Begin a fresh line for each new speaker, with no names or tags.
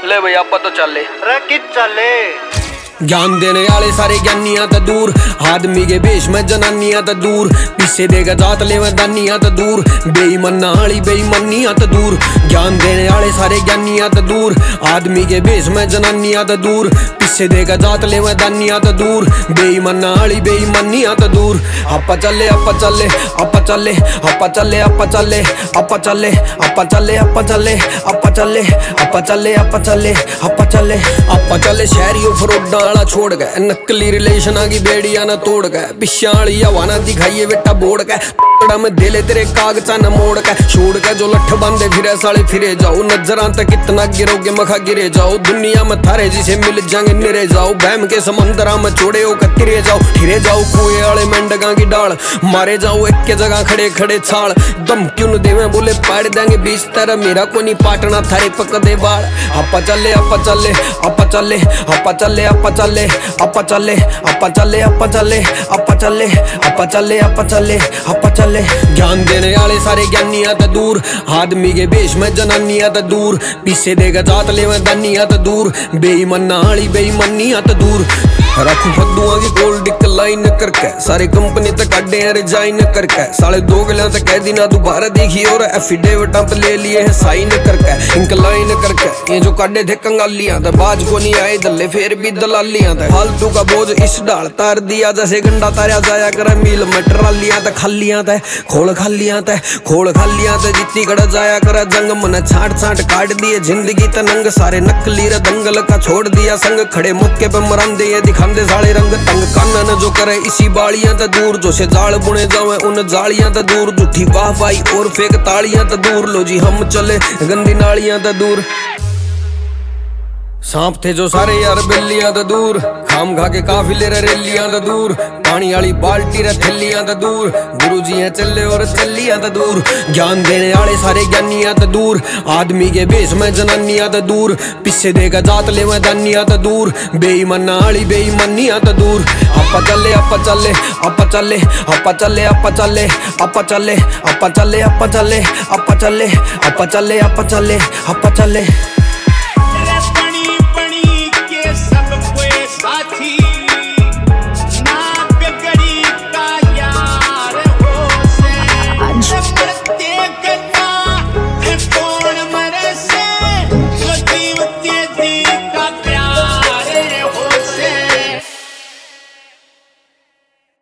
ले बई आपा तो चले
रे कि चले।
ज्ञान देने वाले सारे ज्ञानियां तो दूर, आदमी के भेष में जनानियां तो दूर, पिस्से देगा जात लेवे दानियां तो दूर, बेईमाना वाली बेईमानियां तो दूर। ज्ञान देने वाले सारे ज्ञानियां तो दूर, आदमी के भेष में जनानियां तो दूर, पिस्से देगा जात लेवे दानियां तो दूर, बेईमाना वाली बेईमानियां तो दूर। आपा चले आपा चले आपा चले आपा चले आपा चले आपा चले आपा चले आपा चले आपा चले आपा चले आपा चले आपा चले आपा चले। शहरियों फरोडा वाला छोड़ गए, नकली रिलेशन की बेड़िया न तोड़ गए, पिछा वाली हवा न दिखाइए बेटा बोड़ के, में दिले तेरे कागजा न मोड़ के, छोड़ के जो लठ बांधे फिरे साले फिरे जाओ, नजरां तक कितना गिरोगे मखा गिरे जाओ, दुनिया में थारे जिसे मिल जाएंगे निरे जाओ, बहम के समंदरा में छोड़े हो तिरे जाओ, फिरे जाओ कुएं वाले मेंढका की डाल, मारे जाओ एक के जगह खड़े खड़े छाल, दम क्यों न देवे बोले पाड़ देंगे बीच तरह, मेरा को नहीं पाटना थारे पकड़े बाल। आपा चले आपा चले आपा चले आपा चले आपा चले आपा चले आपा चले आपा चले आपा चले आपा चले आपा चले आपा चले। ज्ञान देने वाले सारे ज्ञानियां तो दूर, आदमी के भेष में जनानियां तो दूर, पिस्से देगा जात लेवे दानियां तो दूर, बेईमाना वाली बेईमानियां तो दूर। रखू फद्दुआं की कोल डिक्लाइन करके, सारी कंपनी तक काटे हैं रिजाइन करके, साले 2 गलियां तक कह दी ना दोबारा देखी, और एफिडेविट पे ले लिए है साइन करके, इंक्लाइन करके, ये जो काटे थे कंगालियां तो बाज को नहीं आए दल्ले फिर भी दलालियां थे, फालतू का बोझ इस डाल तार दिया जैसे गंडा तारा जाया करे मील में ट्रालियां थे, खालियां थे खोल खालियां थे खोल खालियां थे, जितनी कड़ा जाया करे जंग मन छाट छाट काट दिए, जिंदगी तनंग सारे नकली रे दंगल का छोड़ दिया संग, खड़े मौके पे मरांदे ये दिखांदे साले रंग तंग, कानन जो करे इसी बालियां तो दूर, जो से जाल बुने जावे उन जालियां तो दूर, झूठी वाह वाही और फेक तालियां तो दूर, लो जी हम चले गंदी नालियां तो दूर। सांप थे जो सारे यार बिल्लियां तो दूर, खाम खा के काफिले रे रेलियां तो दूर, पानी वाली बाल्टी रे थैलियां तो दूर, गुरु जी हैं चले और चलियां तो दूर। ज्ञान देने वाले सारे ज्ञानियां तो दूर, आदमी के भेष में जनानियां तो दूर, पिस्से देगा जात लेवे दानियां तो दूर, बेईमाना वाली बेईमानियां तो दूर। आपा चले आपा चले आपा चले आपा चले आपा चले आपा चले आपा चले आपा चले आपा चले आपा चले आपा चले आपा चले।